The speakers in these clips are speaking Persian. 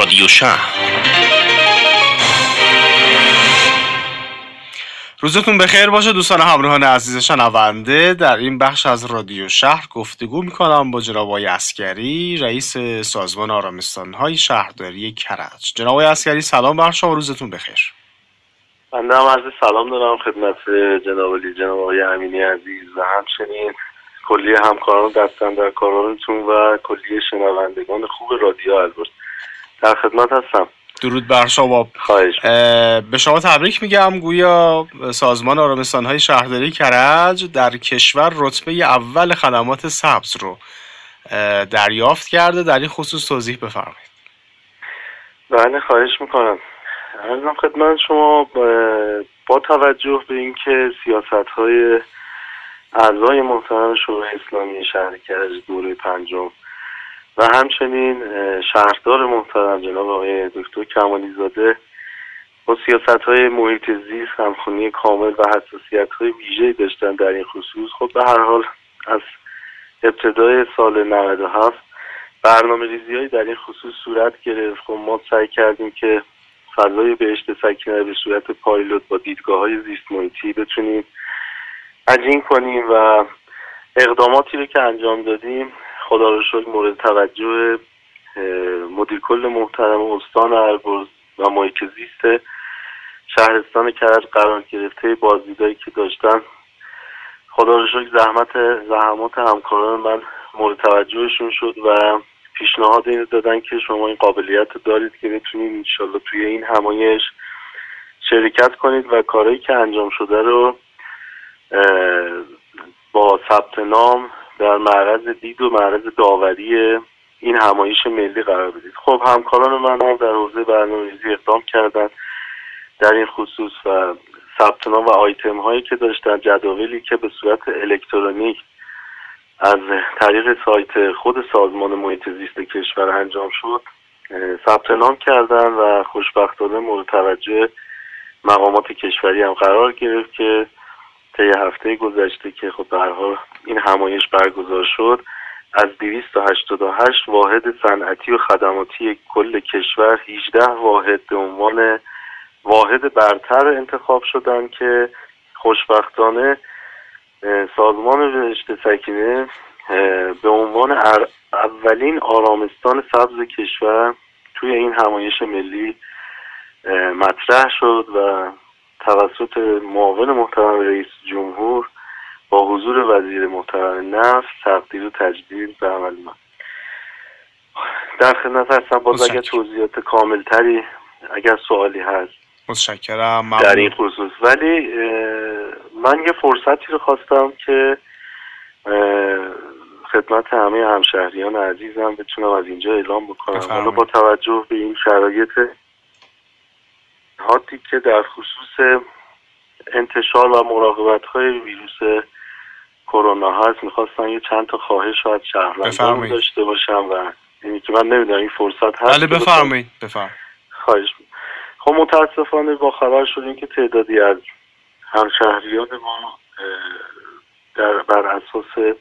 رادیو شهر. روزتون بخیر باشه دوستان همراهان عزیز شنونده. در این بخش از رادیو شهر گفتگو میکنم با جناب آقای عسگری، رئیس سازمان آرامستان‌های شهرداری کرج. جناب آقای عسگری سلام بر شما، روزتون بخیر. بنده هم عرض سلام دارم خدمت جناب آقای امینی عزیز و همچنین کلیه همکاران دستن کارانتون و کلیه شنوندگان خوب رادیو البرز. در خدمت هستم. درود بر شما. خواهش. به شما تبریک میگم. گویا سازمان آرامستان‌های شهرداری کرج در کشور رتبه اول خدمات سبز رو دریافت کرده. در این خصوص توضیح بفرمایید. بله خواهش میکنم. عرضم خدمت شما با توجه به اینکه سیاست‌های اعضای محترم شورای اسلامی شهر کرج دوره پنجم و همچنین شهردار محترم جناب آقای دکتر کمالی زاده با سیاست‌های محیط زیست همخوانی کامل و حساسیت‌های ویژه‌ای داشتن در این خصوص، خب به هر حال از ابتدای سال 97 برنامه‌ریزی‌هایی در این خصوص صورت گرفت. خب ما سعی کردیم که فضای بهشت سکنه به صورت پایلوت با دیدگاه‌های زیست محیطی بتونیم عجین کنیم و اقداماتی رو که انجام دادیم خدا رو شکر مورد توجه مدیر کل محترم استان البرز و محیط زیست شهرستان کرج قرار گرفته. بازدیدایی که داشتن خدا رو شکر زحمات همکاران من مورد توجهشون شد و پیشنهاد این دادن که شما این قابلیت دارید که بتونید انشالله توی این همایش شرکت کنید و کارهایی که انجام شده رو با ثبت نام در معرض دید و معرض داوری این همایش ملی قرار بدید. خب همکاران من هم در حوزه برنامه‌ریزی اقدام کردن در این خصوص و ثبت نام و آیتم هایی که داشتن، جداولی که به صورت الکترونیک از طریق سایت خود سازمان محیط زیست کشور انجام شد ثبت نام کردن و خوشبختانه مورد توجه مقامات کشوری هم قرار گرفت که طی هفته گذشته که خب به هر حال این همایش برگزار شد از 288 واحد صنعتی و خدماتی کل کشور 18 واحد به عنوان واحد برتر انتخاب شدن که خوشبختانه سازمان بهشت سکنه به عنوان اولین آرامستان سبز کشور توی این همایش ملی مطرح شد و توسط معاون محترم رئیس جمهور با حضور وزیر محترم نفت تقدیر و تجدید به عمل من. در خدمت هستم. باز اگر توضیحات کاملتری اگر سوالی هست متشکرم در این خصوص. ولی من یه فرصتی رو خواستم که خدمت همه همشهریان عزیزم بتونم از اینجا اعلام بکنم. حالا با توجه به این شرایط حادی که در خصوص انتشار و مراقبت‌های ویروس کرونا هست میخواستم یه چند تا خواهش از شهروندان داشته باشم و اینی که من نمیدونم این فرصت هست. بله بفرمایید. خواهش. خب متاسفانه با خبر شدیم که تعدادی از همشهریان ما بر اساس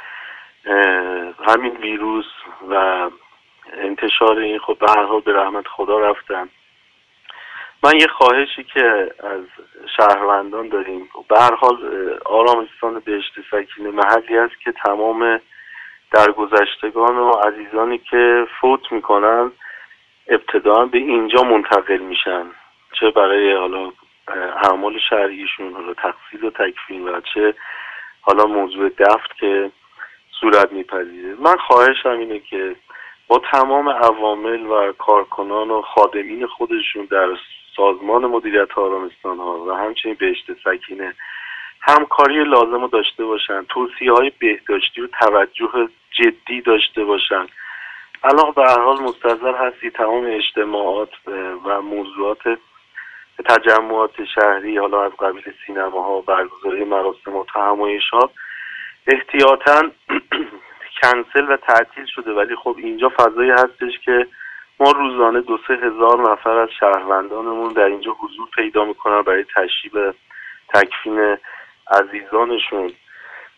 همین ویروس و انتشار این خب به هر حال به رحمت خدا رفتن. من یه خواهشی که از شهروندان داریم، به هر حال آرامستان بهشت سکنه محلی است که تمام درگذشتگان و عزیزانی که فوت میکنن ابتداً به اینجا منتقل میشن، چه برای حالا اعمال شرعیشون، حالا تقصیل و تکفین و چه حالا موضوع دفن که صورت میپذیره. من خواهشم اینه که با تمام عوامل و کارکنان و خادمین خودشون در سازمان مدیریت آرامستان ها و همچنین بهشت سکنه همکاری لازم رو داشته باشن، توصیه های بهداشتی و توجه جدی داشته باشن. الان به هر حال مستحضر هستی تمام اجتماعات و موضوعات تجمعات شهری حالا از قبیل سینماها، برگزاری مراسم و همایش‌ها احتیاطاً کنسل و تعطیل شده، ولی خب اینجا فضایی هستش که ما روزانه 2-3 هزار نفر از شهروندانمون در اینجا حضور پیدا میکنن برای تشییع تکفین عزیزانشون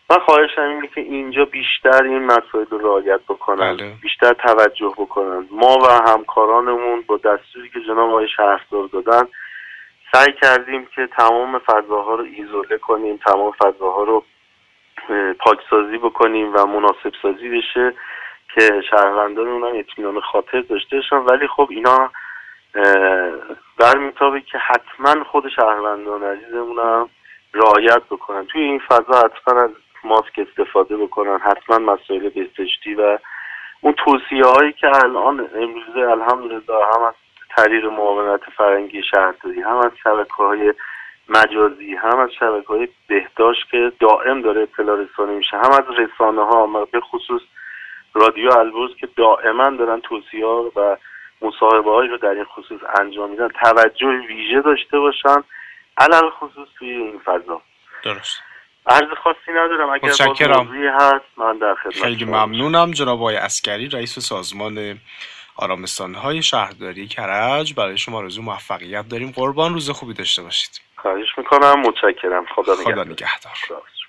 من خواهشم اینه که اینجا بیشتر این مسائل رو رعایت بکنن، بله. بیشتر توجه بکنن. ما و همکارانمون با دستوری که جناب آقای شهردار دادن سعی کردیم که تمام فضاها رو ایزوله کنیم، تمام فضاها رو پاکسازی بکنیم و مناسب سازی بشه که شهروندان هم اطمینان خاطر داشته باشن. ولی خب اینا برمیتابه که حتما خود شهروندان عزیزمون هم رعایت بکنن توی این فضا، حتما از ماسک استفاده بکنن، حتما مسائل بهداشتی و اون توصیه هایی که الان امروزه الحمدلله هم از طریق معاونت فرهنگی شهرداری، هم از شبکه‌های مجازی، هم از شبکه‌های بهداشت که دائم داره اطلاع رسانی میشه، هم از رسانه‌ها، به خصوص رادیو البرز که دائما دارن توصیه‌ها و مصاحبه‌هایی رو در این خصوص انجام میدن، توجه ویژه داشته باشن علل خصوص توی این فضا. درست. عرض خاصی ندارم. اگر متشکرم. موضوعی هست من در خدمت. خیلی ممنونم جناب آقای عسکری، رئیس سازمان آرامستان‌های شهرداری کرج. برای شما آرزوی موفقیت داریم. قربان، روز خوبی داشته باشید. خواهش میکنم. متشکرم. خدا نگهدار. خدا نگهدار.